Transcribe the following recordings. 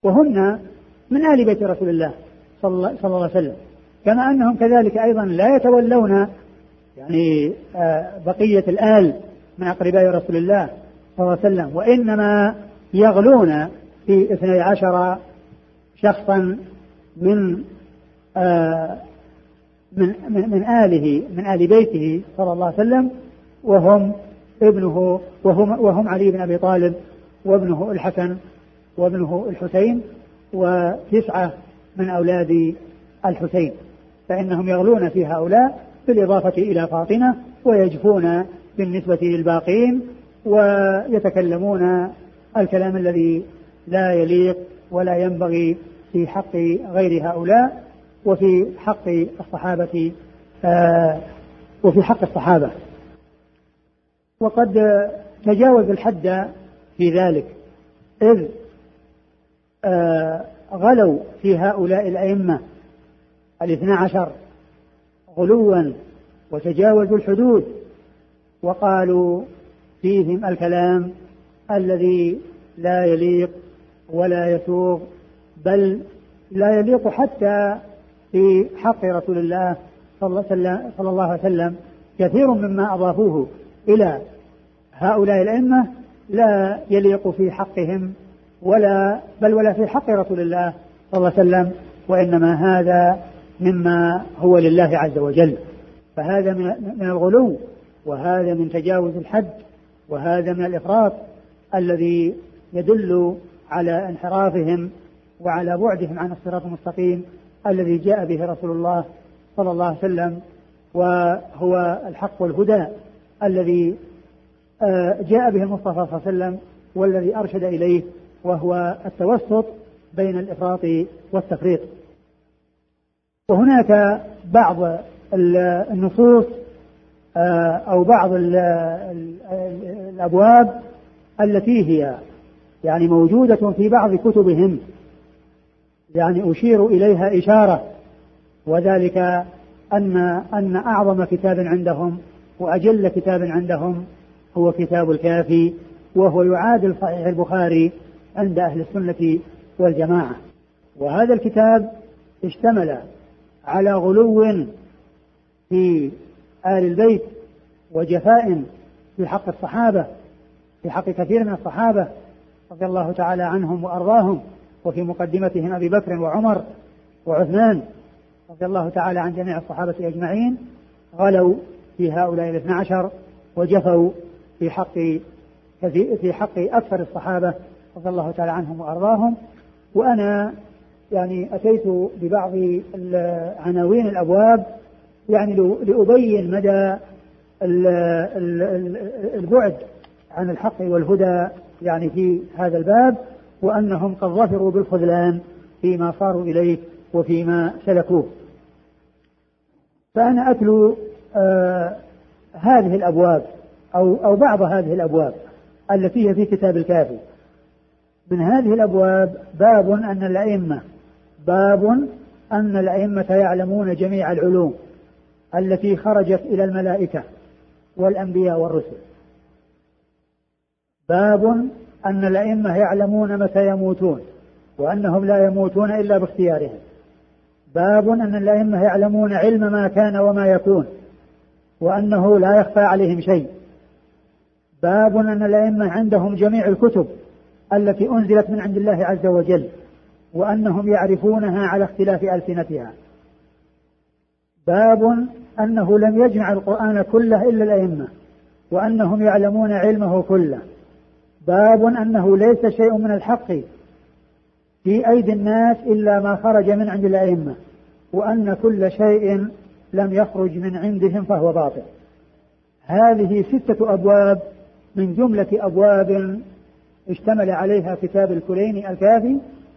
وهن من آل بيت رسول الله صلى الله عليه وسلم، كما أنهم كذلك أيضا لا يتولون يعني بقية الآل من أقرباء رسول الله صلى الله عليه وسلم، وإنما يغلون في 12 شخصا من آله من آل بيته صلى الله عليه وسلم، وهم ابنه وهم علي بن أبي طالب وابنه الحسن وابنه الحسين و9 من أولاد الحسين، فإنهم يغلون في هؤلاء بالإضافة إلى فاطمة ويجفون بالنسبة للباقين ويتكلمون الكلام الذي لا يليق ولا ينبغي في حق غير هؤلاء وفي حق الصحابة وقد تجاوز الحد في ذلك، إذ غلوا في هؤلاء الأئمة 12 غلوا وتجاوزوا الحدود، وقالوا فيهم الكلام الذي لا يليق ولا يسوغ، بل لا يليق حتى في حق رسول الله صلى الله عليه وسلم. كثير مما أضافوه إلى هؤلاء الأئمة لا يليق في حقهم ولا في حق رسول الله صلى الله عليه وسلم، وإنما هذا مما هو لله عز وجل. فهذا من الغلو، وهذا من تجاوز الحد، وهذا من الإفراط الذي يدل على انحرافهم وعلى بعدهم عن الصراط المستقيم الذي جاء به رسول الله صلى الله عليه وسلم، وهو الحق والهدى الذي جاء به المصطفى صلى الله عليه وسلم والذي أرشد إليه، وهو التوسط بين الإفراط والتفريط. وهناك بعض النصوص أو بعض الأبواب التي هي يعني موجودة في بعض كتبهم، يعني أشير إليها إشارة، وذلك أن أعظم كتاب عندهم وأجل كتاب عندهم هو كتاب الكافي، وهو يعادل صحيح البخاري عند أهل السنة والجماعة. وهذا الكتاب اشتمل على غلو في آل البيت وجفاء في حق الصحابة، في حق كثير من الصحابة رضي الله تعالى عنهم وأرضاهم، وفي مقدمتهم أبي بكر وعمر وعثمان رضي الله تعالى عن جميع الصحابة أجمعين. غلوا في هؤلاء 12 وجفوا في حق أكثر الصحابة رضي الله تعالى عنهم وأرضاهم. وأنا يعني أتيت ببعض عناوين الأبواب يعني لأبين مدى البعد عن الحق والهدى يعني في هذا الباب، وأنهم قد ظفروا بالخذلان فيما صاروا إليه وفيما سلكوه. فأنا أتلو هذه الأبواب أو بعض هذه الأبواب التي هي في كتاب الكافي. من هذه الأبواب باب أن الأئمة يعلمون جميع العلوم التي خرجت إلى الملائكة والأنبياء والرسل. باب أن الأئمة يعلمون متى يموتون وأنهم لا يموتون إلا باختيارهم. باب أن الأئمة يعلمون علم ما كان وما يكون وأنه لا يخفى عليهم شيء. باب أن الأئمة عندهم جميع الكتب التي أنزلت من عند الله عز وجل وأنهم يعرفونها على اختلاف ألسنتها. باب أنه لم يجمع القرآن كله إلا الأئمة وأنهم يعلمون علمه كله. باب أنه ليس شيء من الحق في أيدي الناس إلا ما خرج من عند الأئمة وأن كل شيء لم يخرج من عندهم فهو باطل. هذه 6 أبواب من جملة أبواب اشتمل عليها كتاب الكليني الكافي.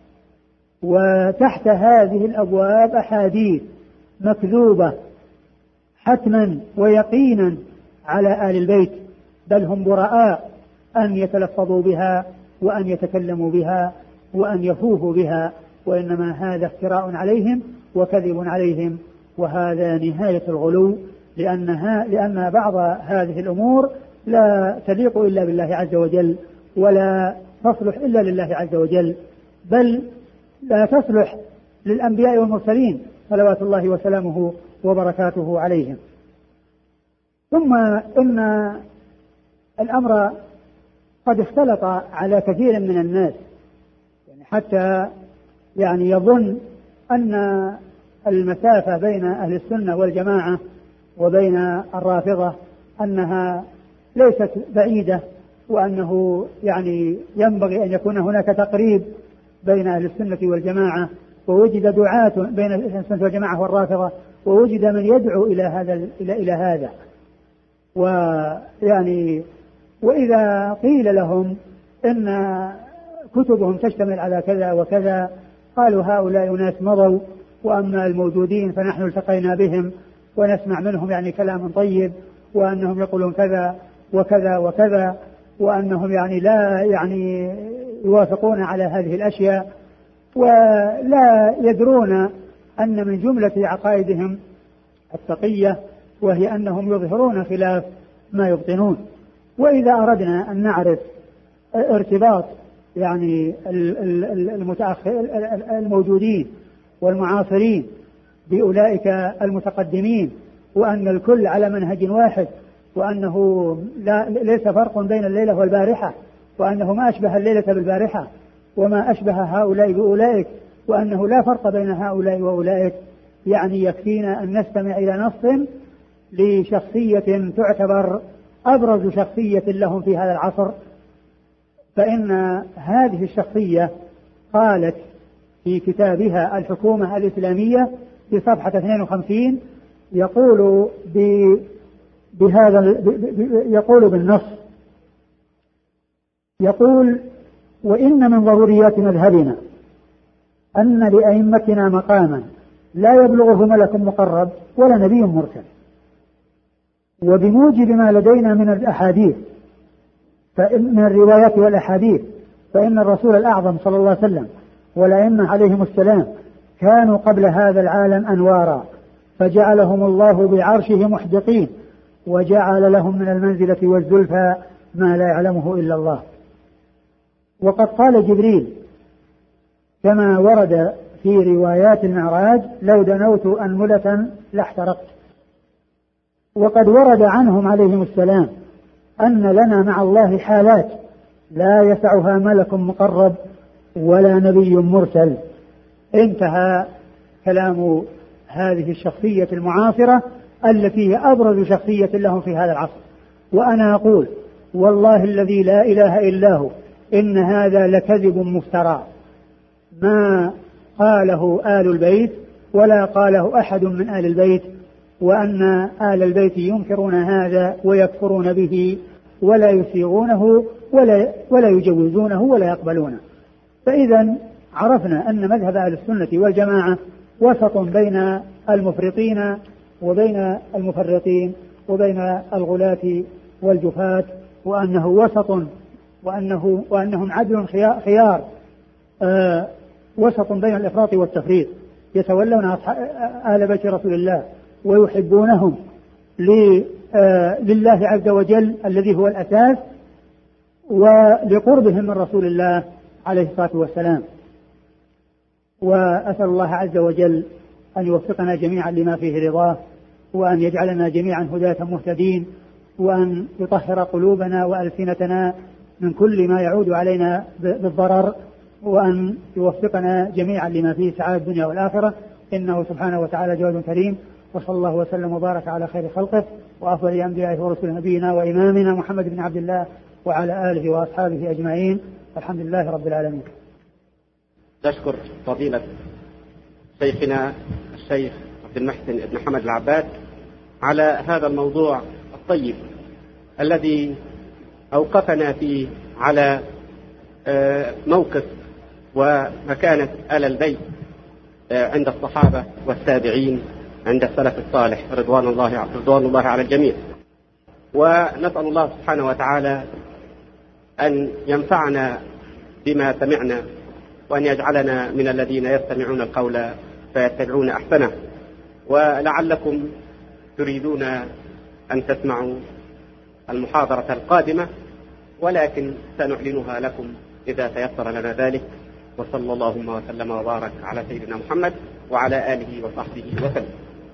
وتحت هذه الأبواب أحاديث مكذوبة حتما ويقينا على آل البيت، بل هم براء أن يتلفظوا بها وأن يتكلموا بها وأن يفوهوا بها، وإنما هذا افتراء عليهم وكذب عليهم، وهذا نهاية الغلو، لأن بعض هذه الأمور لا تليق إلا بالله عز وجل ولا تصلح إلا لله عز وجل، بل لا تصلح للأنبياء والمرسلين صلوات الله وسلامه وبركاته عليهم. ثم إن الأمر قد اختلط على كثير من الناس، يعني حتى يظن أن المسافة بين أهل السنة والجماعة وبين الرافضة أنها ليست بعيدة، وأنه ينبغي أن يكون هناك تقريب بين أهل السنة والجماعة، ووجد دعاة بين أهل السنة والجماعة والرافضة، ووجد من يدعو إلى هذا. وإذا قيل لهم إن كتبهم تشتمل على كذا وكذا قالوا هؤلاء ناس مضوا، وأما الموجودين فنحن التقينا بهم ونسمع منهم كلام طيب، وأنهم يقولون كذا وكذا وكذا، وأنهم لا يوافقون على هذه الأشياء، ولا يدرون أن من جملة عقائدهم التقية وهي أنهم يظهرون خلاف ما يبطنون. وإذا أردنا أن نعرف ارتباط الموجودين والمعاصرين بأولئك المتقدمين، وأن الكل على منهج واحد، وأنه ليس فرق بين الليلة والبارحة، وأنه ما أشبه الليلة بالبارحة، وما أشبه هؤلاء بأولئك، وأنه لا فرق بين هؤلاء وأولئك، يكفينا أن نستمع إلى نص لشخصية تعتبر أبرز شخصية لهم في هذا العصر. فإن هذه الشخصية قالت في كتابها الحكومة الإسلامية في صفحة 52 يقول بالنص، يقول: وإن من ضروريات مذهبنا أن لأئمتنا مقاما لا يبلغه ملك مقرب ولا نبي مرسل، وبموجب ما لدينا من الأحاديث من الروايات والأحاديث فإن الرسول الأعظم صلى الله عليه وسلم والأئمة عليهم السلام كانوا قبل هذا العالم أنوارا، فجعلهم الله بعرشه محدقين، وجعل لهم من المنزلة والزلفى ما لا يعلمه إلا الله. وقد قال جبريل كما ورد في روايات المعراج: لو دنوت أنملة لاحترقت. وقد ورد عنهم عليهم السلام أن لنا مع الله حالات لا يسعها ملك مقرب ولا نبي مرسل. انتهى كلام هذه الشخصية المعاصرة التي هي أبرز شخصية لهم في هذا العصر. وأنا أقول والله الذي لا إله إلا هو إن هذا لكذب مفترى، ما قاله آل البيت ولا قاله أحد من آل البيت، وأن آل البيت ينكرون هذا ويكفرون به ولا يسيغونه ولا يجوزونه ولا يقبلونه. فإذا عرفنا أن مذهب أهل السنة والجماعة وسط بين المفرطين وبين المفرطين وبين الغلاة والجفاة، وأنه وسط وأنهم عدل خيار وسط بين الإفراط والتفريط، يتولون آل بيت رسول الله ويحبونهم لله عز وجل الذي هو الأساس، ولقربهم من رسول الله عليه الصلاة والسلام. وأسأل الله عز وجل أن يوفقنا جميعا لما فيه رضاه، وأن يجعلنا جميعا هداة مهتدين، وأن يطهر قلوبنا وألسنتنا من كل ما يعود علينا بالضرر، وأن يوفقنا جميعا لما فيه سعادة الدنيا والآخرة، إنه سبحانه وتعالى جواد كريم. وصلى الله وسلم وبارك على خير خلقه وأفضل أنبيائه ورسل نبينا وإمامنا محمد بن عبد الله وعلى آله وأصحابه أجمعين، الحمد لله رب العالمين. نشكر فضيلة شيخنا الشيخ عبد المحسن بن حمد العباد على هذا الموضوع الطيب الذي أوقفنا فيه على موقف ومكانة آل البيت عند الصحابة والتابعين عند السلف الصالح رضوان الله على الجميع. ونسأل الله سبحانه وتعالى أن ينفعنا بما سمعنا، وأن يجعلنا من الذين يستمعون القول فيتبعون أحسنه. ولعلكم تريدون أن تسمعوا المحاضرة القادمة، ولكن سنعلنها لكم إذا تيسر لنا ذلك. وصلى اللهم وسلم وبارك على سيدنا محمد وعلى آله وصحبه وسلم.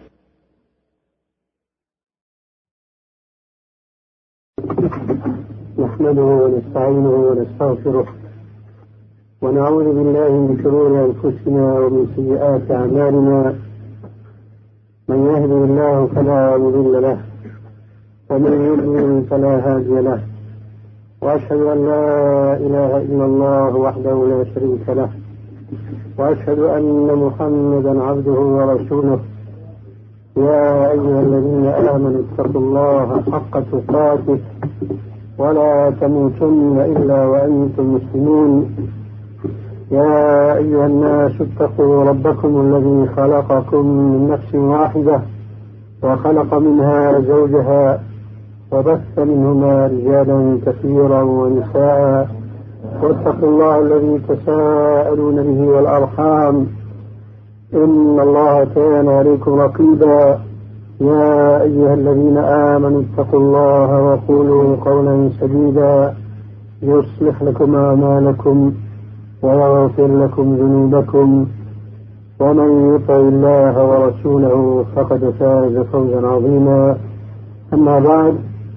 نحمده ونستعينه ونستغفره ونعوذ بالله من شرور أنفسنا ومن سيئات أعمالنا. من يهده الله فلا مضل له ومن يضلل فلا هادي له، وأشهد أن لا إله إلا الله وحده لا شريك له، وأشهد أن محمدا عبده ورسوله. يا أيها الذين آمنوا اتقوا الله حق تقاته ولا تموتن إلا وأنتم مسلمون. يا أيها الناس اتقوا ربكم الذي خلقكم من نفس واحدة وخلق منها زوجها وبث منهما رجالا كثيرا ونساء، واتقوا الله الذي تساءلون به والأرحام إن الله كان عليكم رقيبا. يا أيها الذين آمنوا اتقوا الله وقولوا قولا سديدا يصلح لكم أعمالكم ويغفر لكم ذنوبكم، ومن يطع الله ورسوله فقد فاز فوزا عظيما. أما بعد،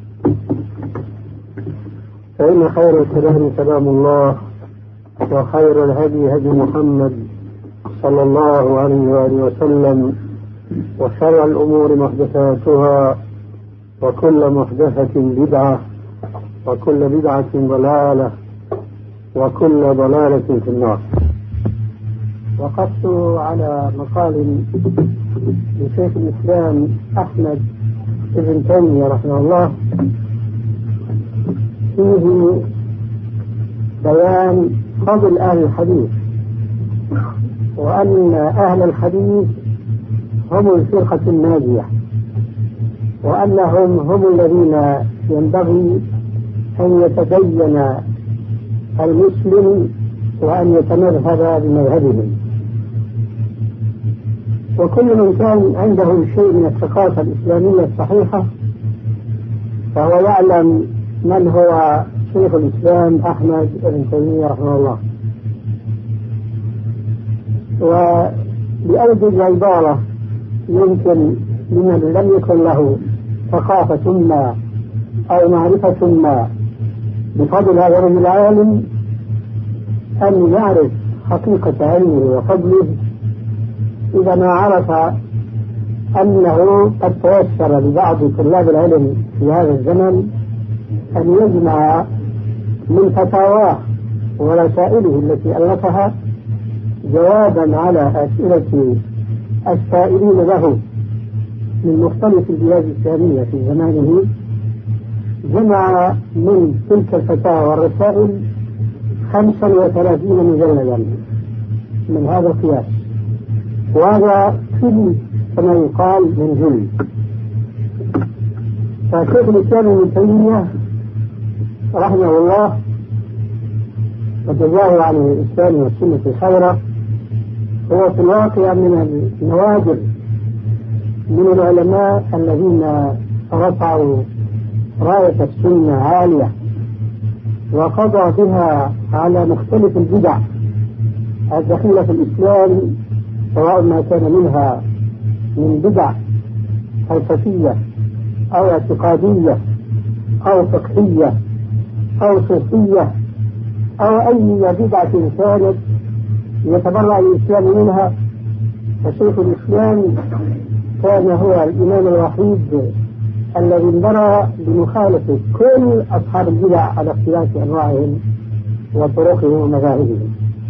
فإن خير الكلام كلام الله، وخير الهدي هدي محمد صلى الله عليه وآله وسلم، وشر الأمور محدثاتها، وكل محدثة بدعة، وكل بدعة ضلالة، وكل ضلالة في النار. وقفت على مقال لشيخ الإسلام أحمد ابن تيمية رحمه الله فيه بيان فضل أهل الحديث، وأن أهل الحديث هم الفرقة الناجية، وأنهم هم الذين ينبغي أن يتدين المسلم وأن يتمذهب بمذهبهم. وكل من كان عنده شيء من الثقافة الإسلامية الصحيحة فهو يعلم من هو شيخ الإسلام أحمد بن تيمية رحمه الله. ولأوجه العبارة يمكن لمن لم يكن له ثقافة ما أو معرفة ما بفضل هذا الرجل العالم أن يعرف حقيقة علمه وفضله إذا ما عرف أنه قد تيسر لبعض طلاب العلم في هذا الزمن أن يجمع من فتاواه ورسائله التي ألفها جوابا على أسئلة السائلين له من مختلف البلاد الإسلامية في زمانه. جمع من تلك الفتاوى والرسائل 35 مجلدا من هذا القياس، وهذا كل كما يقال من جل. فشيخ الإسلام ابن تيمية رحمه الله وجزاه عن الإسلام والسنة خيرا هو في الواقع من النوادر من العلماء الذين رفعوا راية السنة عالية وقضى بها على مختلف البدع الدخيلة في الإسلام، سواء ما كان منها من بدع فلسفية أو اعتقادية أو فقهية أو صوفية أو أي بدعة كانت يتبرع الإسلام منها. فشيخ الإسلام كان هو الإمام الوحيد الذي انبرى بمخالفة كل أصحاب البدع على اختلاف أنواعهم وطرقهم ومذاهبهم.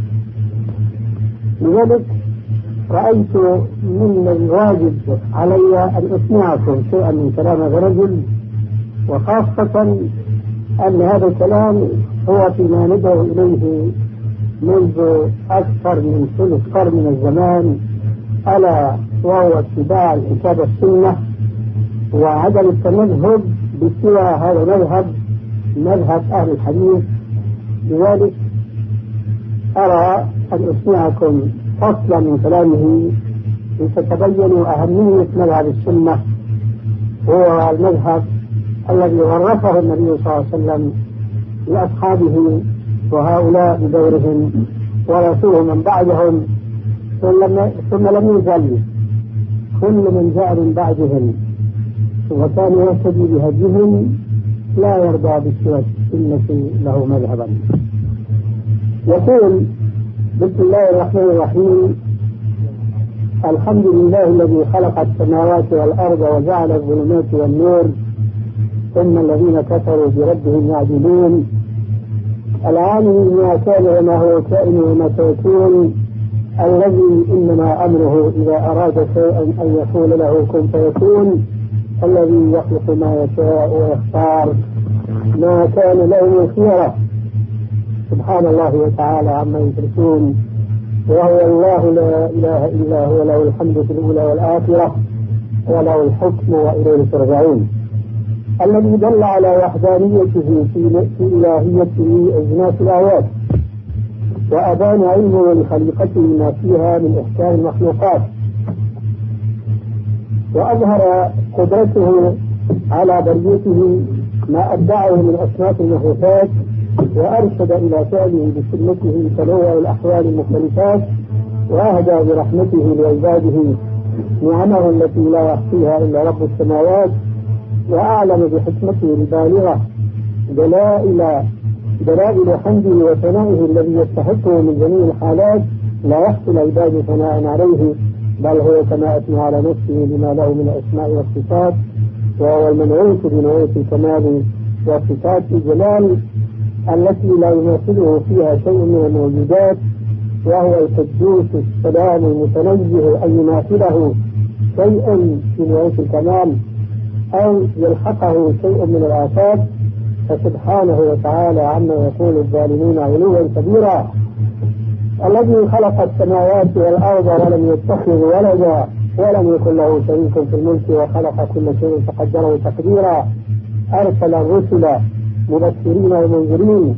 لذلك رأيت من الواجب علي أن أسمعكم شيئا من كلام هذا الرجل، وخاصة أن هذا الكلام هو فيما ندعو إليه منذ أكثر من ثلث قرن من الزمان، ألا وهو اتباع الكتاب والسنة وعدم التمذهب بسوى هذا المذهب، مذهب أهل الحديث. لذلك أرى أن أسمعكم فصلا من كلامه لتتبينوا أهمية مذهب السنة، هو المذهب الذي ورثه النبي صلى الله عليه وسلم لأصحابه، وهؤلاء بدورهم ورسوله من بعدهم ثم لم يزل كل من جاء من بعدهم وكان يهتدي بهديهم لا يرضى بسوى السنة له مذهبا. يقول بسم الله الرحمن الرحيم: الحمد لله الذي خلق السماوات والأرض وجعل الظلمات والنور ثم الذين كفروا بربهم يعدلون العالم بما كان وما هو كائن وما سيكون الذي إنما أمره إذا أراد شيئا أن يقول له كن فيكون الذي يخلق ما يشاء ويختار ما كان له خيرة سبحان الله وتعالى عما يشركون وهو الله لا إله إلا هو له الحمد في الأولى والآخرة وله الحكم وإليه ترجعون الذي دل على وحدانيته في إلهيته أجناس الآيات وأبان علمه لخليقته ما فيها من إحكام المخلوقات وأظهر قدرته على بريته ما أبدعه من أصناف المخلوقات وأرشد إلى فعله بسنته تنوع الأحوال المختلفات وأهدى برحمته لعباده نعمه التي لا يحصيها إلا رب السماوات وأعلم بحكمته البالغة دلائل حمده وثنائه الذي يستحقه من جميع الحالات لا يحصي العباد ثناء عليه بل هو كما أثنى على نفسه بما له من الأسماء والصفات وهو المنعوت بنعوت الكمال وصفات الجلال التي لا يماثله فيها شيء من الموجودات وهو القدوس السلام المتنزه أن يماثله شيء من نعوت الكمال أو يلحقه شيء من الآفات فسبحانه وتعالى عما يقول الظالمون علوا كبيرا الذي خلق السماوات والأرض ولم يتخذ ولدا ولم يكن له شريك في الملك وخلق كل شيء فقدره تقديرا أرسل الرسل مبشرين ومنذرين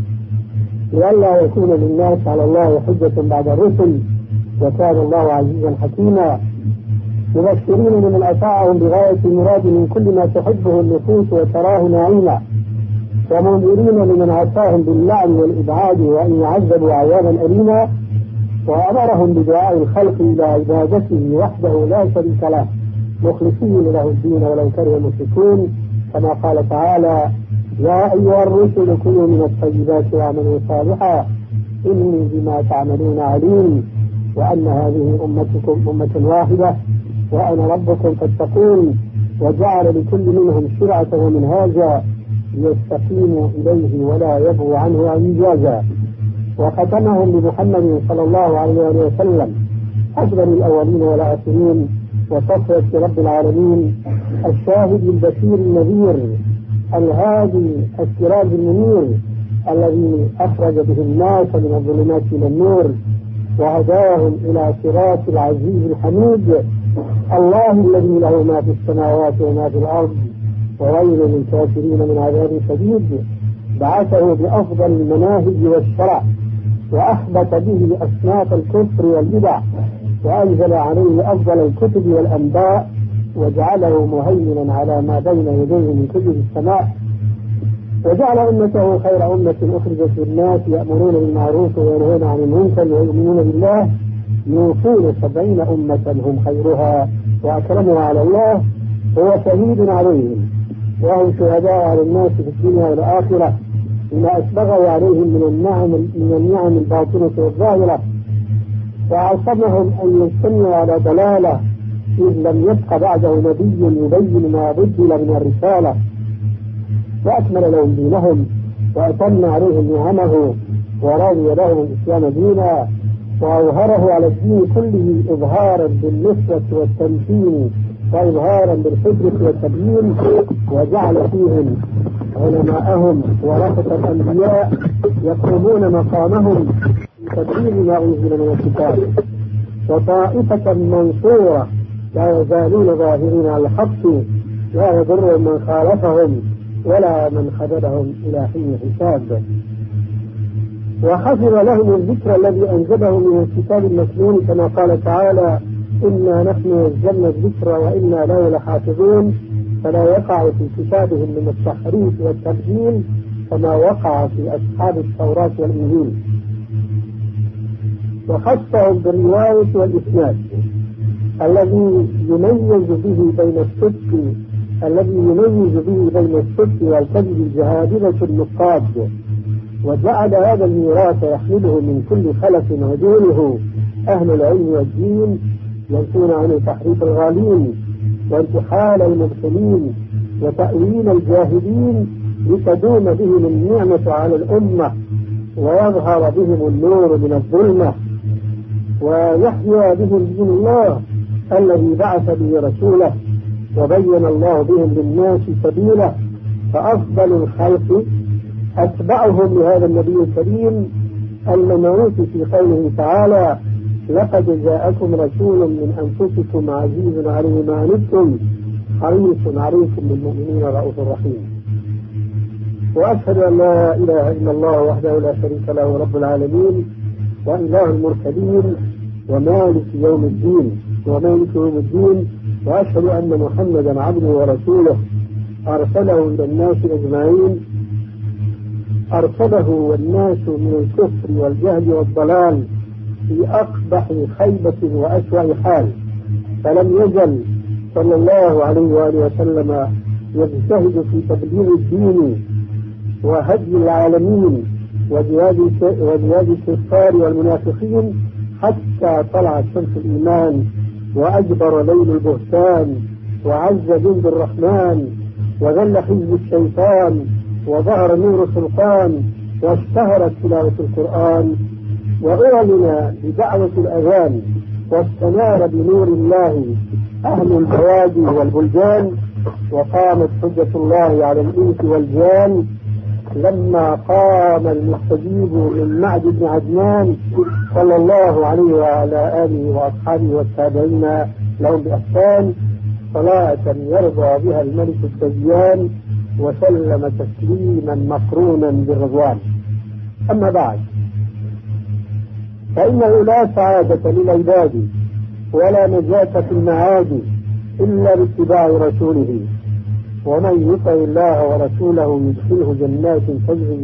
لئلا يكون للناس على الله حجة بعد الرسل وكان الله عزيزا حكيما مبشرين لمن أطاعهم بغاية المراد من كل ما تحبه النفوس وتراه نعيما ومنذرين لمن عصاهم باللعن والإبعاد وأن يعذبوا عذابا أليما وأمرهم بدعاء الخلق إلى عبادته وحده لا شريك له مخلصين له الدين ولو كره المشركون كما قال تعالى يا أيها الرسل كلوا من الطيبات واعملوا صالحا إني بما تعملون عليم وأن هذه أمتكم أمة واحدة وأنا ربكم فاتقون وجعل لكل منهم شرعة ومنهاجا ليستقيموا إليه ولا يبغوا عنه عجازا وختمهم بمحمد صلى الله عليه وسلم أفضل الأولين والآخرين وصفوة رب العالمين الشاهد البشير النذير الهادي السراج المنير الذي أخرج به الناس من الظلمات إلى النور وهداهم إلى صراط العزيز الحميد الله الذي له ما في السماوات وما في الأرض وويل للكافرين من عذاب شديد بعثه بأفضل المناهج والشرع وأحبط به أصناف الكفر والبدع وأنزل عليه أفضل الكتب والأنباء وجعله مهيمنا على ما بين يديه من كتب السماء وجعل أمته خير أمة أخرجت للناس يأمرون بالمعروف وينهون عن المنكر ويؤمنون بالله يوصون 70 أمة هم خيرها وأكرمها على الله هو شهيد عليهم وهم شهداء على الناس في الدنيا والآخرة بما أسبغوا عليهم من النعم الباطنة والظاهرة وعصمهم أن يجتمعوا على ضلالة إذ لم يبق بعده نبي يبين ما بدل من الرسالة وأكمل لهم دينهم وأتم عليهم نعمه ورضي لهم الإسلام دينا وأظهره على الدين كله إظهارا بالنصرة والتمكين وإظهارا بالحجة والتبيين وجعل فيهم علماءهم ورثة الأنبياء يقومون مقامهم بتبليغ ما أنزل من الكتاب وطائفة منصورة لا يزالون ظاهرين على الحق لا يضر من خالفهم ولا من خذلهم إلى حين حساب وحفظ لهم الذكر الذي أنزله من الكتاب المسنون كما قال تعالى إنا نحن نزلنا الذكر وإنا له لحافظون فلا يقع في كتابهم من التحريف والتبديل كما وقع في أصحاب التوراة والإنجيل وخصهم بالرواية والإسناد الذي يميز به بين الصدق والكذب الجهابذة النقاد، وجعل هذا الميراث يحمله من كل خلف عدوله أهل العلم والدين ينفون عنه تحريف الغالين وانتحال المبطلين وتأويل الجاهلين، لتدوم بهم النعمة على الأمة ويظهر بهم النور من الظلمة ويحيى بهم دين الله الذي بعث به رسوله وبين الله بهم للناس سبيله. فأفضل الخلق أتبعهم لهذا النبي الكريم المنعوت في قوله تعالى: لقد جاءكم رسول من أنفسكم عزيز عليه ما عنتم حريص عليكم بالمؤمنين رؤوف رحيم. وأشهد أن لا إله إلا الله وحده لا شريك له رب العالمين وإله المرسلين ومالك يوم الدين. وأشهد أن محمدا عبده ورسوله أرسله إلى الناس أجمعين، أرسله والناس من الكفر والجهل والضلال في أقبح خيبة وأسوأ حال، فلم يزل صلى الله عليه وآله وسلم يجتهد في تبليغ الدين وهدي العالمين وجهاد الكفار والمنافقين حتى طلعت شمس الإيمان وأجبر ليل البهتان وعز جند الرحمن وذل حزب الشيطان وظهر نور السلطان واشتهرت تلاوة القرآن وأعلن بدعوة الأذان واستنار بنور الله أهل البوادي والبلدان، وقامت حجة الله على الإنس والجان لما قام المستجيب من معد بن عدنان صلى الله عليه وعلى آله وأصحابه والتابعين لهم بإحسان صلاة يرضى بها الملك الديان وسلم تسليما مقرونا بالرضوان. أما بعد، فإنه لا سعادة للعباد ولا نجاة في المعاد إلا باتباع رسوله، ومن يطع الله ورسوله يدخله جنات تجري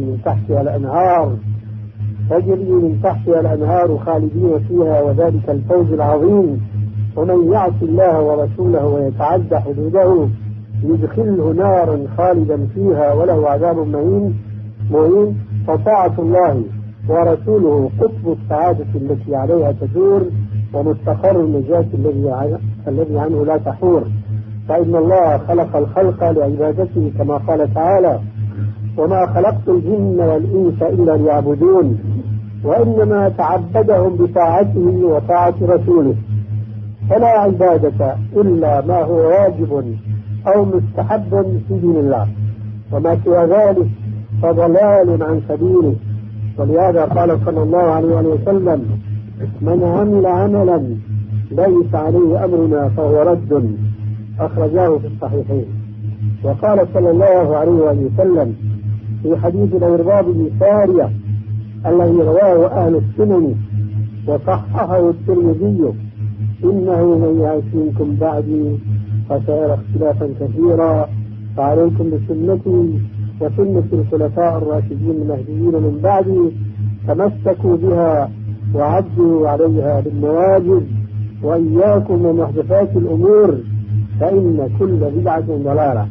من تحتها الأنهار خالدين فيها وذلك الفوز العظيم. ومن يعص الله ورسوله ويتعدى حدوده يدخله نارا خالدا فيها وله عذاب مهين. فطاعة الله ورسوله قطب السعادة التي عليها تدور ومستقر النجاة الذي عنه لا تحور، فإن الله خلق الخلق لعبادته كما قال تعالى: وما خلقت الجن والإنس إلا ليعبدون، وإنما تعبدهم بطاعته وطاعة رسوله، فلا عبادة إلا ما هو واجب أو مستحب في دين الله، وما سوى ذلك فضلال عن سبيله. ولهذا قال صلى الله عليه وسلم: من عمل عملا ليس عليه أمرنا فهو رد، أخرجاه في الصحيحين. وقال صلى الله عليه وسلم في حديث الإرباض بن سارية الذي رواه أهل السنن وصححه الترمذي: إنه من يعش منكم بعدي فسيرى اختلافا كثيرا، فعليكم بسنتي وسنة الخلفاء الراشدين المهديين من بعدي، تمسكوا بها وعدوا عليها بالنواجذ، وإياكم ومحدثات الأمور فإن كل بدعة ضلالة.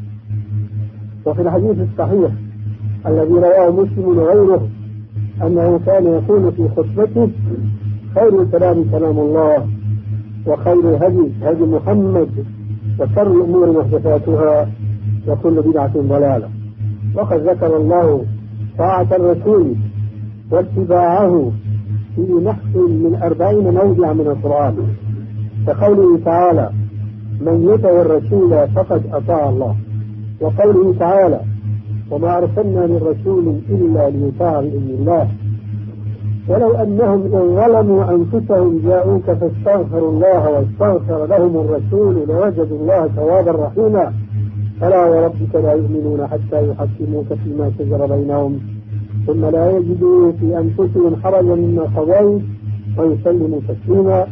وفي الحديث الصحيح الذي رواه مسلم وغيره أنه كان يقول في خطبته: خير الكلام كلام الله، وخير هدي محمد، وشر الأمور محدثاتها، وكل بدعة ضلالة. وقد ذكر الله طاعة الرسول واتباعه في نحو من 40 موضع من القرآن، كقوله تعالى: من يطع الرسول فقد أطاع الله، وقوله تعالى: وما أرسلنا من رسول إلا ليطاع بإذن الله، ولو أنهم إن ظلموا أنفسهم جاءوك فاستغفروا الله واستغفر لهم الرسول لوجدوا الله توابا رحيما، فلا وربك لا يؤمنون حتى يحكموك فيما شجر بينهم ثم لا يجدوا في أنفسهم حرجا مما قضيت ويسلموا تسليما.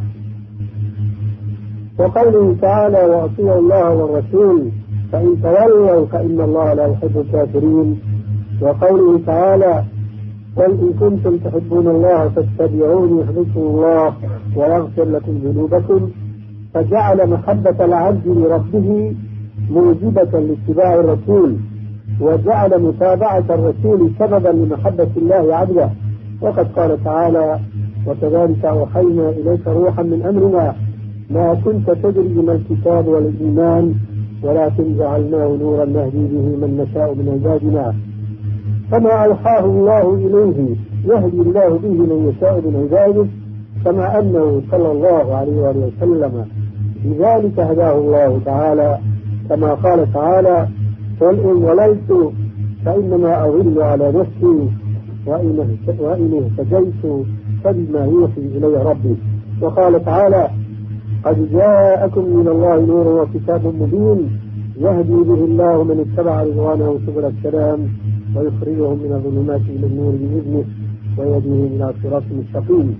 وقوله تعالى: وأطيعوا الله والرسول فإن تولوا فإن الله لا يحب الكافرين. وقوله تعالى: قل إن كنتم تحبون الله فاتبعوني يحببكم الله ويغفر لكم ذنوبكم. فجعل محبة العبد لربه موجبة لاتباع الرسول، وجعل متابعة الرسول سببا لمحبة الله عبده. وقد قال تعالى: وكذلك أوحينا إليك روحا من أمرنا ما كنت تدري ما الكتاب ولا الإيمان ولكن جعلناه نورا نهدي به من نشاء من عبادنا. فما أوحاه الله إليه يهدي الله به من يشاء من عباده، كما أنه صلى الله عليه وآله وسلم لذلك هداه الله تعالى، كما قال تعالى: قل إن ضللت فإنما أضل على نفسي وإن اهتديت فبما يوحي إلي ربي. وقال تعالى: قد جاءكم من الله نور وكتاب مبين يهدي به الله من اتبع رضوانه سبل السلام ويخرجهم من الظلمات إلى النور بإذنه ويهديهم إلى صراط مستقيم.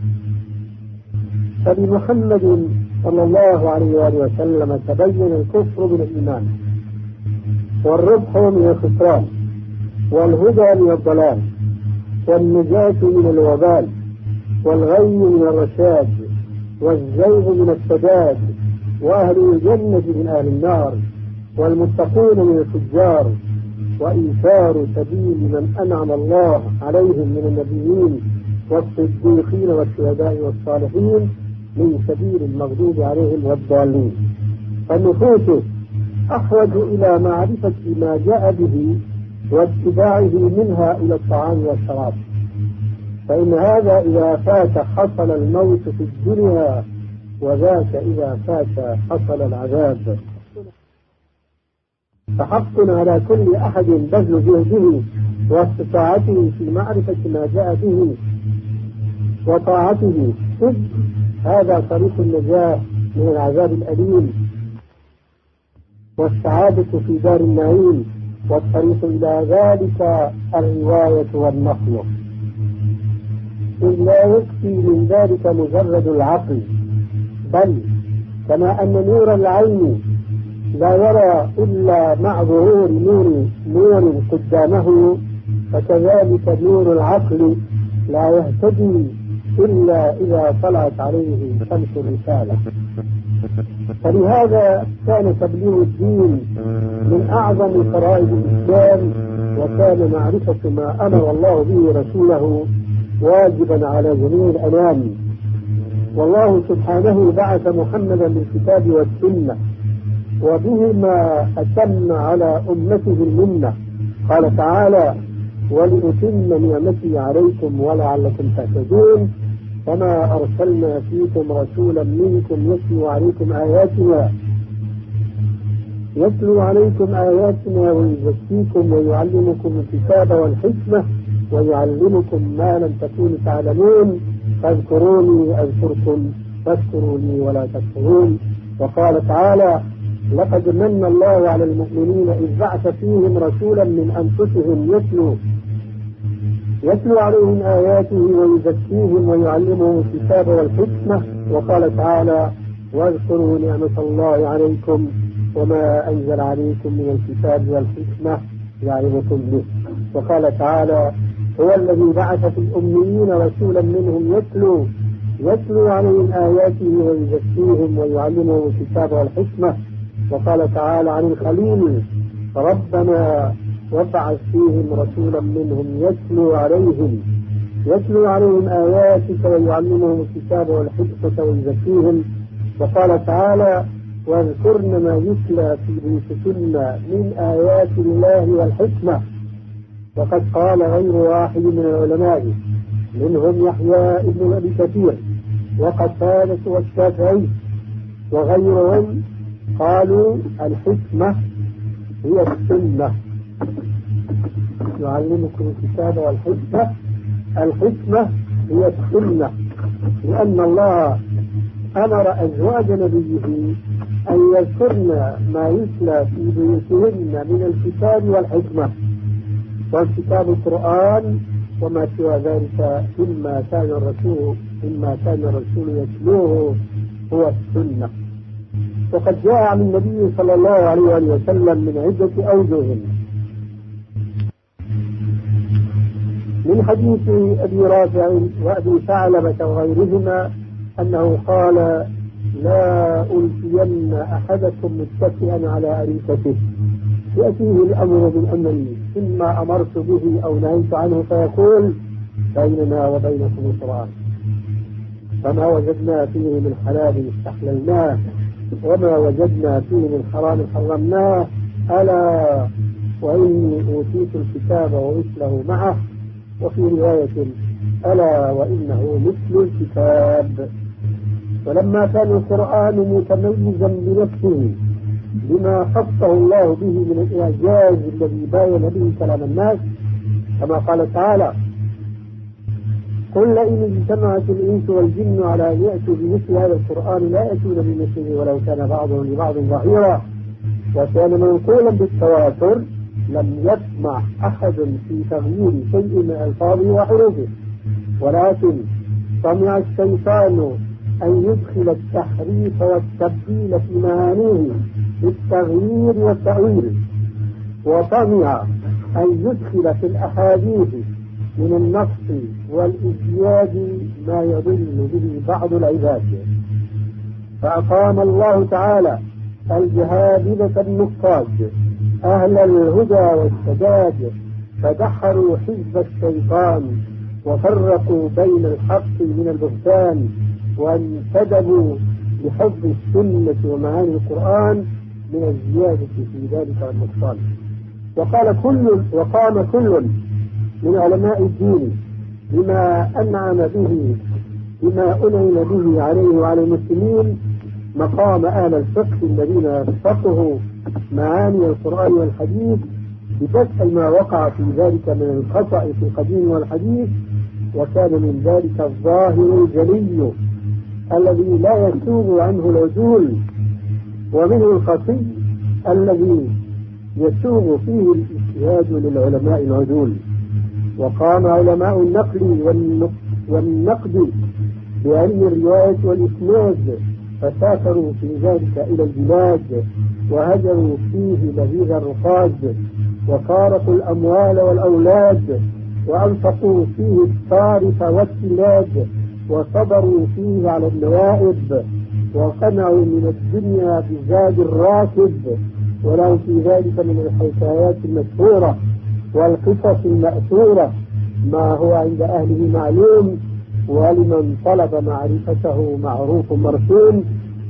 فبمحمد صلى الله عليه وآله وسلم تبين الكفر من الإيمان، والربح من الخسران، والهدى من الضلال، والنجاة من الوبال، والغي من الرشاد، والزيغ من السداد، وأهل الجنة من أهل النار، والمتقون من الفجار، وإيثار سبيل من أنعم الله عليهم من النبيين والصديقين والشهداء والصالحين من سبيل المغضوب عليهم والضالين. فالنفوس أحوج إلى معرفة ما جاء به واتباعه منها إلى الطعام والشراب، فإن هذا إذا فات حصل الموت في الدنيا، وذاك إذا فات حصل العذاب. فحق على كل أحد بذل جهده واستطاعته في معرفة ما جاء به وطاعته، إذ هذا طريق النجاة من العذاب الأليم والسعادة في دار النعيم، والطريق إلى ذلك الرواية والنقل. إذ لا يكفي من ذلك مجرد العقل، بل كما أن نور العين لا يرى إلا مع ظهور نور قدامه، فكذلك نور العقل لا يهتدي إلا إذا طلعت عليه شمس الرسالة. فلهذا كان تبليغ الدين من أعظم فرائض الإسلام، وكان معرفة ما أمر الله به رسوله واجبا على جميع الأنام. والله سبحانه بعث محمدا بالكتاب والسنة، وبهما أتم على أمته المنة. قال تعالى: ولأتم نعمتي عليكم ولعلكم تهتدون، فما أرسلنا فيكم رسولا منكم يتلو عليكم آياتنا ويزكيكم ويعلمكم الكتاب والحكمة ويعلمكم ما لم تكونوا تعلمون، فاذكروني أذكركم فاذكروا لي ولا تكفرون. وقال تعالى: لقد من الله على المؤمنين إذ بعث فيهم رسولا من أنفسهم يتلو عليهم آياته ويزكيهم ويعلمهم الكتاب والحكمة. وقال تعالى: واذكروا نعمة الله عليكم وما أنزل عليكم من الكتاب والحكمة يعظكم به. وقال تعالى: هو الذي بعث في الأميين رسولا منهم يتلو عليهم آياته ويزكيهم ويعلمهم الكتاب والحكمة. وقال تعالى عن الخليل: ربنا وابعث فيهم رسولا منهم يتلو عليهم آياتك ويعلمهم الكتاب والحكمة ويزكيهم. وقال تعالى: واذكرن ما يتلى في بيوتكن من آيات الله والحكمة. وقد قال غير واحد من العلماء منهم يحيى ابن أبي كثير وقتادة والشافعي وغيرهم قالوا: الحكمة هي السنة، يعلمكم الكتاب والحكمة. الحكمة هي السنة، لأن الله أمر أزواج نبيه أن يذكرن ما يتلى في بيوتهن من الكتاب والحكمة، والكتاب القرآن وما سوى ذلك مما كان الرسول يتلوه هو السنة. وقد جاء عن النبي صلى الله عليه وسلم من عدة أوجه من حديث أبي رافع وأبي ثعلبة وغيرهما أنه قال: لا ألقين أحدكم متكئا على أريكته يأتيه الأمر من أمري إما أمرت به أو نهيت عنه فيقول: بيننا وبينكم القرآن، فما وجدنا فيه من حلال استحللناه وما وجدنا فيه من حرام حرمناه، ألا وإني أوتيت الكتاب ومثله معه، وفي رواية: ألا وإنه مثل الكتاب. ولما كان القرآن متميزا بنفسه بما خصه الله به من الإعجاز الذي باين به كلام الناس، كما قال تعالى: قل لئن اجتمعت الإنس والجن على أن يأتوا بمثل هذا القرآن لا يأتون بمثله ولو كان بعضهم لبعض ظهيرا. وكان منقولا بالتواتر لم يسمع أحد في تغيير شيء من ألفاظه وحروفه، ولكن سمع الشيطان أن يدخل التحريف والتبديل في معانيه بالتغيير والتأويل، وطمع أن يدخل في الأحاديث من النقص والإزياد ما يضل به بعض العباد. فأقام الله تعالى الجهابذة النقاد أهل الهدى والسداد، فدحروا حزب الشيطان وفرقوا بين الحق من البهتان، وانتدبوا بحفظ السنة ومعاني القرآن من الزيادة في ذلك والنقصان. وقام كل من علماء الدين بما أنعم به عليه وعلى المسلمين مقام أهل الفقه الذين يفقهوا معاني القرآن والحديث بدفع ما وقع في ذلك من الخطأ في القديم والحديث. وكان من ذلك الظاهر الجلي الذي لا يسوغ عنه العدول، ومنه الخفي الذي يسوغ فيه الاجتهاد للعلماء العدول. وقام علماء النقل والنقد بعلم الرواية والإسناد، فسافروا في ذلك إلى البلاد وهجروا فيه لذيذ الرقاد، وفارقوا الأموال والأولاد، وأنفقوا فيه الصارف والسلاد، وصبروا فيه على النوائب، وقنعوا من الدنيا بزاد الراكب. ولهم في ذلك من الحكايات المشهورة والقصص المأثورة ما هو عند أهله معلوم، ولمن طلب معرفته معروف مرسوم.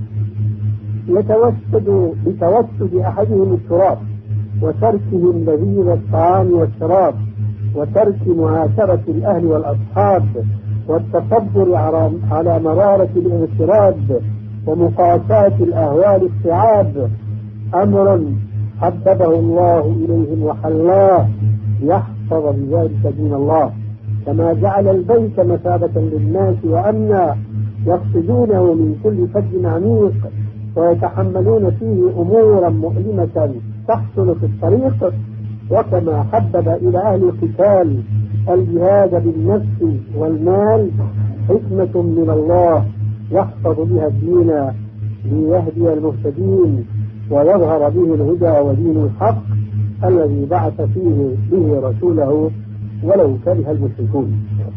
يتوسد بتوسد أحدهم التراب، وتركهم لذيذ الطعام والشراب، وترك معاشرة الأهل والأصحاب، والتصبر على مرارة الانفراد، ومقاساة الأهوال الصعاب. أمر حببه الله إليهم وحلاه يحفظ بذلك دين الله، كما جعل البيت مثابة للناس وأمنا يقصدونه من كل فج عميق، ويتحملون فيه أمورا مؤلمة تحصل في الطريق. وكما حبب إلى أهل القتال الجهاد بالنفس والمال حكمة من الله يحفظ بها الدين ليهدي المهتدين ويظهر به الهدى ودين الحق الذي بعث فيه به رسوله ولو كره المشركون.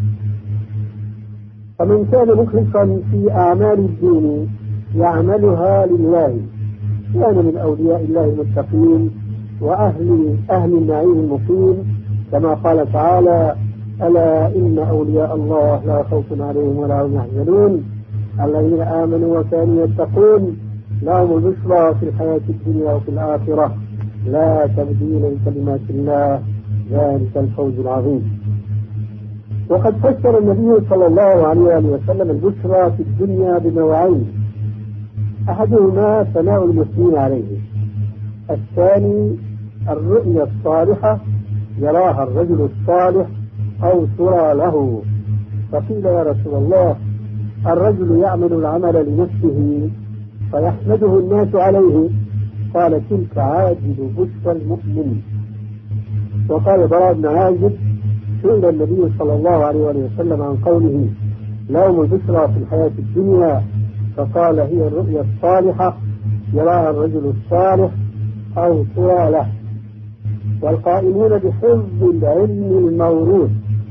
فمن كان مخلصا في أعمال الدين يعملها لله كان من أولياء الله المتقين وأهل النعيم المقيم، كما قال تعالى: ألا إن أولياء الله لا خوف عليهم ولا هم يحزنون الذين آمنوا وكانوا يتقون لهم البشرى في الحياة الدنيا وفي الآخرة لا تبديل لكلمات الله ذلك الفوز العظيم. وقد فسر النبي صلى الله عليه وسلم البشرى في الدنيا بنوعين: أحدهما ثناء المسلمين عليه، الثاني الرؤيا الصالحة يراها الرجل الصالح أو ترى له. فقيل: يا رسول الله، الرجل يعمل العمل لنفسه فيحمده الناس عليه؟ قال: تلك عاجل بشرى المؤمن. وقال براء بن عازب: سئل النبي صلى الله عليه وسلم عن قوله لهم البشرى في الحياة الدنيا، فقال: هي الرؤيا الصالحة يراها الرجل الصالح أو ترى له. والقائمون بحفظ العلم الموروث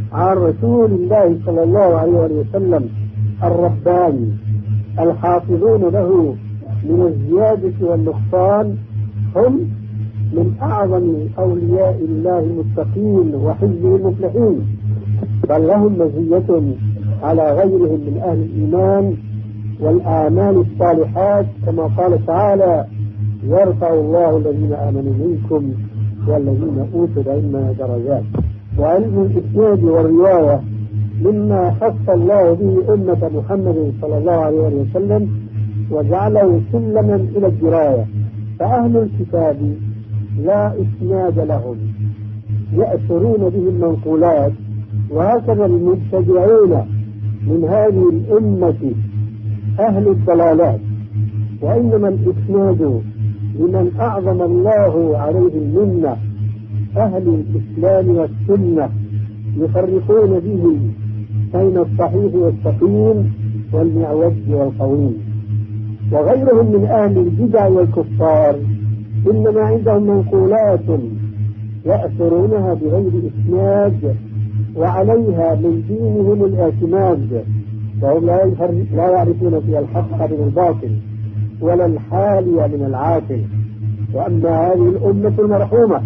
عن رسول الله صلى الله عليه وسلم الرباني الحافظون له من الزيادة والنقصان هم من أعظم أولياء الله المتقين وحزبه المفلحين، بل لهم مزية على غيرهم من أهل الإيمان والأعمال الصالحات، كما قال تعالى: يرفع الله الذين آمنوا منكم والذين أوتوا العلم درجات. وعلم الإسناد والرواية مما خص الله به أمة محمد صلى الله عليه وسلم وجعله سلما إلى الدراية، فأهل الكتاب لا إسناد لهم يأثرون به المنقولات، وهكذا المبتدعون من هذه الأمة أهل الضلالات، وإنما الإسناد لمن أعظم الله عليه المنة أهل الإسلام والسنة، يفرقون به بين الصحيح والسقيم والمعوج والقويم. وغيرهم من أهل البدع والكفار إنما عندهم منقولات يأثرونها بغير إسناد، وعليها من دينهم الاعتماد، وهم لا يعرفون فيها الحق من الباطل ولا الحالي من العاقل. وأما هذه الأمة المرحومة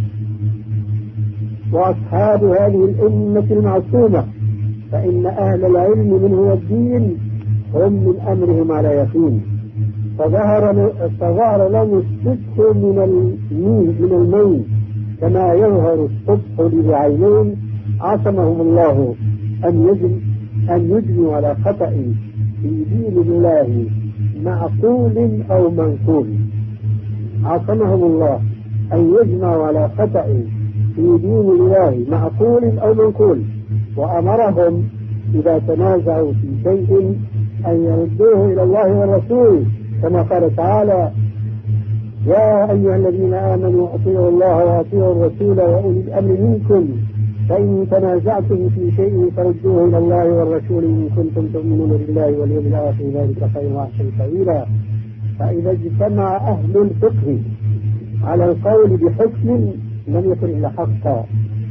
وأصحاب هذه الأمة المعصومة فإن أهل العلم منه والدين هم من أمرهم على يقين، فظهر لهم الصبح من المين كما يظهر الصبح للعينين، عصمهم الله أن يجنوا على خطأ في دين الله معقول أو منقول. عصمهم الله أن يجمعوا على خطأ في دين الله معقول أو منقول، وأمرهم إذا تنازعوا في شيء أن يردوه إلى الله والرسول، كما قال تعالى: يا أيها الذين آمنوا أطيعوا الله وأطيعوا الرسول وأولي الأمر منكم، فإن تنازعتم في شيء فردوه إلى الله والرسول إن كنتم تؤمنون بالله واليوم الآخر، ذلك خير وأحسن تأويلا. فإذا اجتمع أهل الفقه على القول بحكم لم يكن إلا حقا،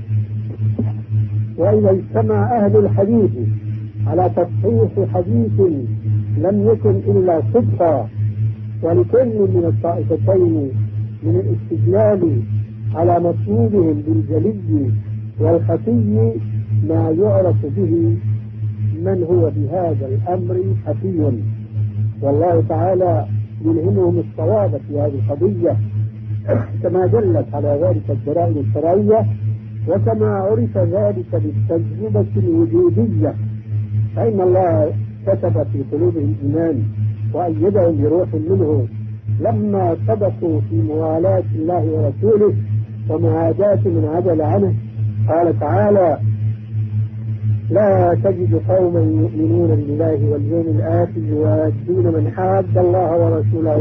وإذا اجتمع أهل الحديث على تصحيح حديث لم يكن إلا صدقا. ولكل من الطائفتين من الاستدلال على مطلوبهم بالجلي والخفي ما يعرف به من هو بهذا الأمر حفي، والله تعالى يلهمهم الصواب في هذه القضية، كما دلت على ذلك الدلائل الشرعية، وكما عرف ذلك بالتجربة الوجودية، فإن الله كتب في قلوبهم الإيمان وأيدهم بروح منه لما صدقوا في موالاة الله ورسوله ومعاداة من عدل عنه. قال تعالى: لا تجد قوما يؤمنون بالله واليوم الآخر يوادون من حاد الله ورسوله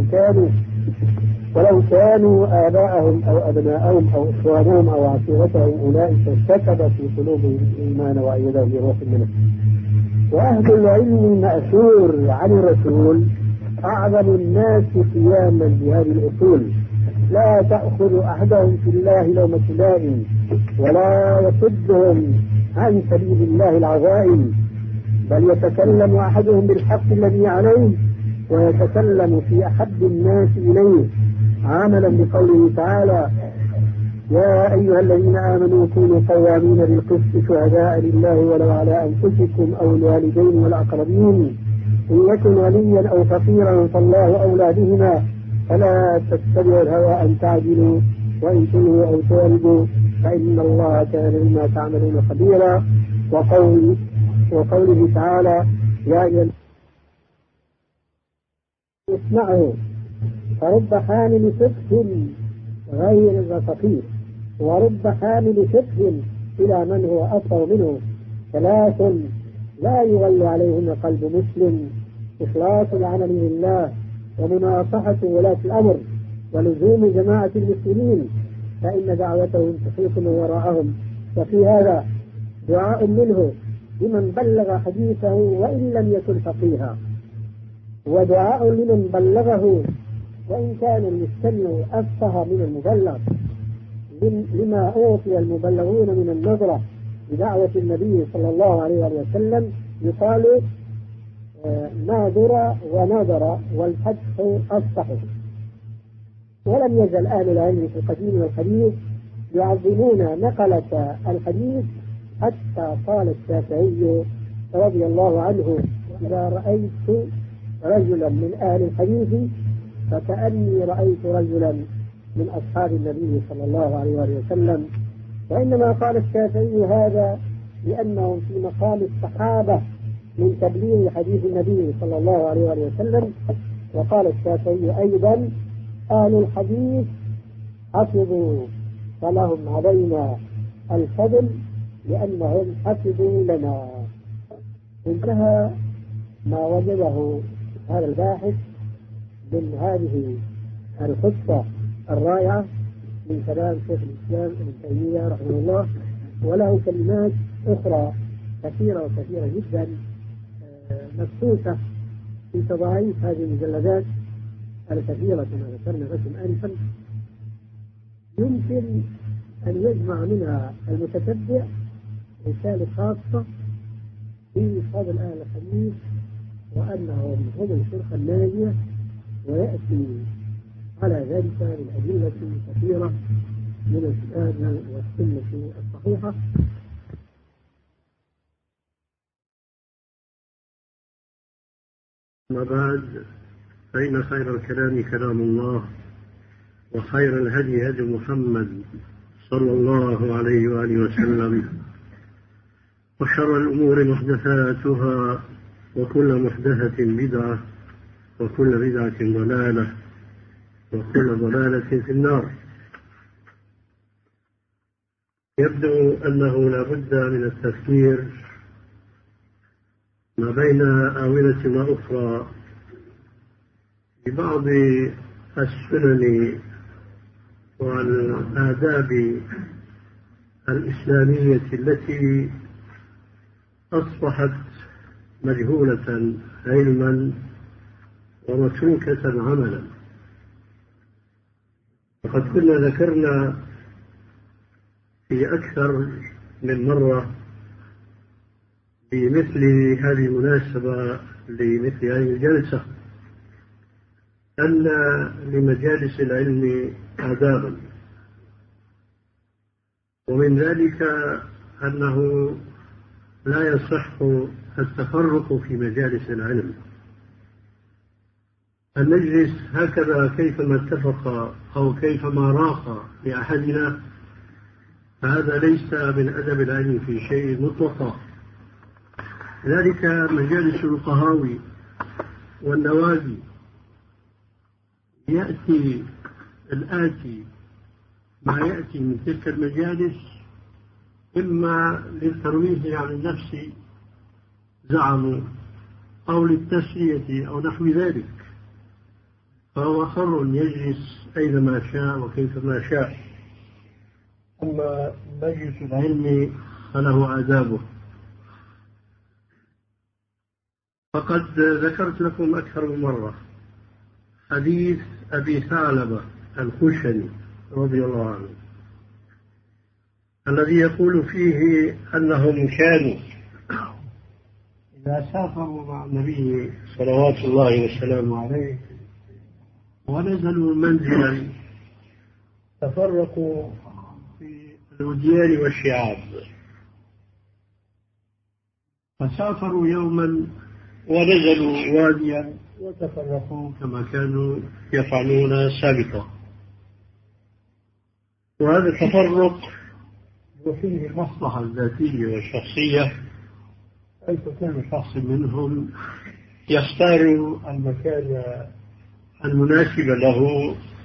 ولو كانوا آباءهم أو أبناءهم أو إخوانهم أو عشيرتهم أولئك كتب في قلوبهم الإيمان وأيدهم بروح منه. وأهل العلم المأثور عن الرسول أعظم الناس قياما بهذه الأصول، لا تأخذ أحدهم في الله لومة لائم ولا يصدهم عن سبيل الله العظائم، بل يتكلم أحدهم بالحق الذي عليه ويتكلم في أحب الناس إليه، عاملا بقوله تعالى: يا أيها الذين آمنوا كونوا قوامين بالقسط شهداء لله ولو على أنفسكم أو الوالدين والأقربين، إن يكن وليا أو فقيرا فالله أولى بهما، فلا تتبعوا الهوى أن تعدلوا وإن تلووا أو تعرضوا فإن الله كان بما تعملون خبيرا. وقوله تعالى: يا أيها اسمعوا، فرب حامل فقه غير فقير، ورب حامل فقه إلى من هو أفضل منه. ثلاث لا يغل عليهن قلب مسلم: إخلاص العمل لله، ومناصحة ولاة الأمر، ولزوم جماعة المسلمين، فإن دعوتهم تحيط من وراءهم. وفي هذا دعاء منه لمن بلغ حديثه وإن لم يكن فقيها، ودعاء لمن بلغه وإن كان المستمع أفقه من المبلغ، لما أوصي المبلغون من النظرة بدعوة النبي صلى الله عليه وسلم يقال ناظر ونظر والفتح الصحيح. ولم يزل أهل العلم في القديم والحديث يعظمون نقلة الحديث، حتى قال الشافعي رضي الله عنه: إذا رأيت رجلا من أهل الحديث فكأني رأيت رجلا من أصحاب النبي صلى الله عليه وسلم. وإنما قال الشافعي هذا لأنهم في مقام الصحابة من تبليغ حديث النبي صلى الله عليه وسلم. وقال الشافعي أيضا: أهل الحديث حفظوا فلهم علينا الفضل لأنهم حفظوا لنا. انتهى ما وجده هذا الباحث من هذه الخطة الرائعة من كلام شيخ الإسلام ابن تيمية رحمه الله، وله كلمات أخرى كثيرة جدا مبثوثة في تضاعيف هذه المجلدات الكثيرة كما ذكرنا لكم آنفا، يمكن أن يجمع منها المتتبع رسالة خاصة في فضل أهل الحديث وأنهم هم الفرقة الناجية، ويأتي على ذلك بالأدلة كثيرة من الكتاب والسنة الصحيحة. أما بعد، فإن خير الكلام كلام الله، وخير الهدي هدي محمد صلى الله عليه وآله وسلم، وشر الأمور محدثاتها، وكل محدثة بدعة، وكل بدعة ضلالة، وكل ضلالة في النار. يبدو أنه لا بد من التفكير ما بين آونة وأخرى ببعض السنن والآداب الإسلامية التي أصبحت مجهولة علما ومتروكة عملا. وقد كنا ذكرنا في أكثر من مرة بمثل هذه المناسبة لمثل هذه الجلسة أن لمجالس العلم آدابا، ومن ذلك أنه لا يصح التفرق في مجالس العلم، أن نجلس هكذا كيفما اتفق أو كيفما راق لأحدنا، فهذا ليس من أدب العلم في شيء مطلقا. ذلك مجالس القهاوي والنوادي يأتي الآتي ما يأتي من تلك المجالس إما للترويح عن النفس زعموا أو للتسلية أو نحو ذلك، فهو حر يجلس أينما شاء وكيفما شاء. أما مجلس العلم فله آدابه. فقد ذكرت لكم أكثر من مرة حديث أبي ثعلبة الخشني رضي الله عنه الذي يقول فيه أنهم كانوا إذا سافروا مع النبي صلوات الله وسلامه عليه ونزلوا منزلا تفرقوا في الوديان والشعاب، فسافروا يوما ونزلوا واديا وتفرقوا كما كانوا يفعلون سابقا. وهذا التفرق وفيه المصلحة الذاتية والشخصية، حيث كان شخص منهم يختار المكان المناسب له